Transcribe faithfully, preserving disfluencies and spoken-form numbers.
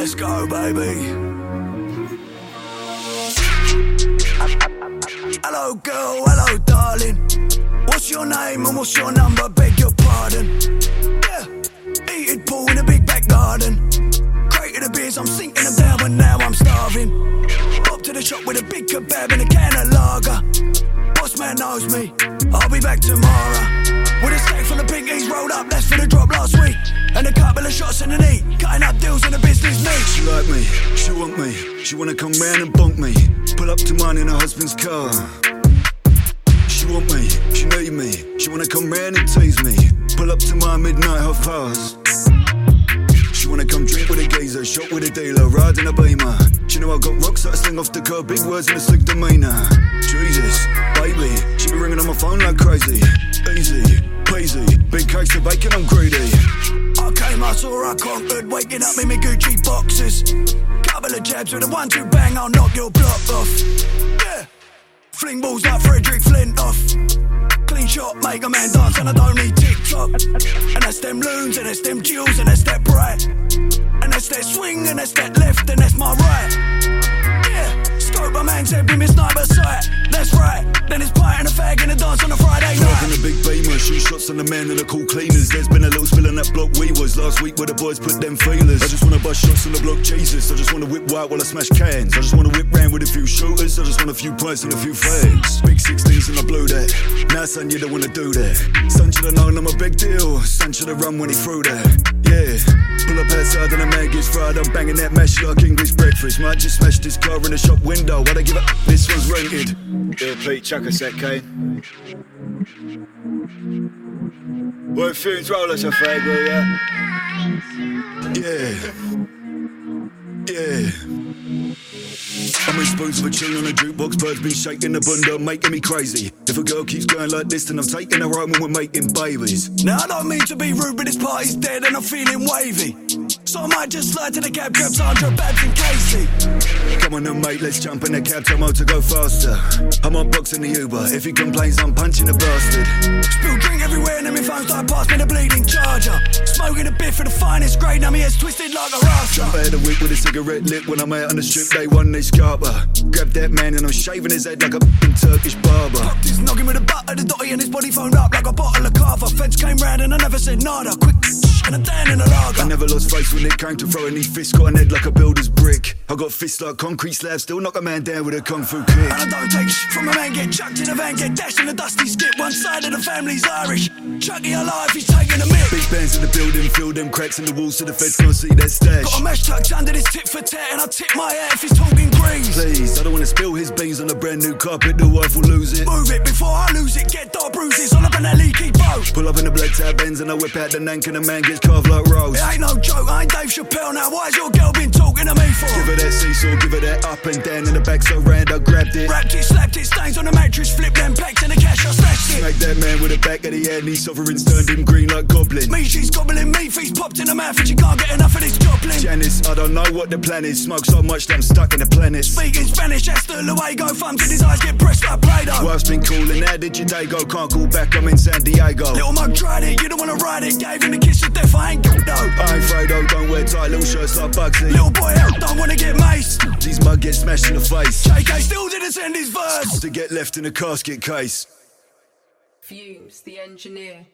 Let's go, baby. Hello, girl, hello, darling. What's your name and what's your number? Beg your pardon. Yeah, heated pool in a big back garden. Crate of the beers, I'm sinking them down, but now I'm starving. Pop to the shop with a big kebab and a can of lager. Boss man knows me, I'll be back tomorrow. With a stack full of pinkies rolled up, that's for the drop last week. And a couple of shots in the knee, cutting up deals in the business meet. She like me, she want me, she wanna come round and bonk me. Pull up to mine in her husband's car. She want me, she need me, she wanna come round and tease me. Pull up to my midnight half past. She wanna come drink with a geezer, shop with a dealer, ride in a beamer. She know I got rocks that I sling off the curb, big words in a slick demeanour. Jesus, baby, she be ringing on my phone like crazy. Easy, peasy, big case of bacon, I'm greedy. I came, I saw, I conquered, waking up in my Gucci boxes. Couple of jabs with a one two bang, I'll knock your block off. Yeah, fling balls like Frederick Flintoff. Clean shot, make a man dance and I don't need TikTok. And that's them loons and that's them jewels and that's that bright. And that's that swing and that's that left and that's my right. Yeah, scope my man said be my sniper sight. That's right, then it's pint and a fag and a dance on a Friday night. Driving a big beamer, shoot shots on the man and the cool cleaners. There's been a little spill in that block we was last week where the boys put them feelers. I just wanna bust shots on the block, Jesus. I just wanna whip white while I smash cans. I just wanna whip round with a few shooters. I just want a few pints and a few fans. Big sixteens and I blew that. Now son, you don't wanna do that. Son should've known I'm a big deal. Son should've run when he threw that. Yeah, pull up outside and the man gets fried. I'm banging that mash like English breakfast. Might just smash this car in the shop window. Why'd I give up? This one's rented. Yeah, Pete, chuck a sec, Kane. Well, fumes roll us a fag, will ya? Yeah. Yeah. I'm in spoons of a tune on a jukebox, birds been shaking the bunda, making me crazy. If a girl keeps going like this, then I'm taking her home and we're making babies. Now I don't mean to be rude, but this party's dead and I'm feeling wavy. So I might just slide to the cab, grab Sandra, Babs and Casey. Come on then mate, let's jump in the cab, tell Mo to go faster. I'm on box in the Uber, if he complains I'm punching the bastard. Spill drink everywhere and then my phone start pass me the bleeding charger. Smoking a bit for the finest grade, now my head's twisted like a rafter. Jump out of the whip with a cigarette lit when I'm out on the strip, they won this scarper. Grab that man and I'm shaving his head like a Turkish barber. Popped his noggin with a butt of the dotty and his body phoned up like a bottle of Carver. Feds came round and I never said nada. Quick and I'm down in the lager. I never lost face when it came to throwing these fists. Got an head like a builder's brick. I got fists like concrete slabs, still knock a man down with a kung fu kick. And I don't take sh from a man, get chucked in a van, get dashed in a dusty skip. One side of the family's Irish. Chucky alive, he's taking a mick. Big bands in the building, fill them cracks in the walls so the feds can't see that stash. Got a mesh tucked under this tit for tat and I tip my hat if he's talking greens. Please, I don't wanna spill his beans on a brand new carpet, the wife will lose it. Move it before I lose it, get dark bruises all up in that leaky boat. Pull up in the black tab ends and I whip out the nank and the man gets carved like Rose. It ain't no joke, I ain't Dave Chappelle now, why's your girl been talking to me for? Give her that seesaw, give her that up and down in the back so round I grabbed it. Wrapped it, slapped it, stains on the mattress, flipped them packs and the cash I slashed it. Smack that man with the back of the head and his sovereigns turned him green like goblin. Me, she's gobbling me, feast popped in the mouth and she can't get enough of this goblin. Janice, I don't know what the plan is, smoke so much that I'm stuck in the planet. Speaking Spanish, hasta luego, thumbs in his eyes get pressed like Play-Doh. Wife's been calling, how did your day go? Can't call back, I'm in San Diego. Little mug tried it, you don't wanna ride it, gave him a kiss of death, I ain't good though. I ain't Fredo, don't wear tight little shirts like Bugsy. Little boy out, don't wanna get maced. These mug get smashed in the face. J K still didn't send his verse. To get left in a casket case. Fumes, the engineer.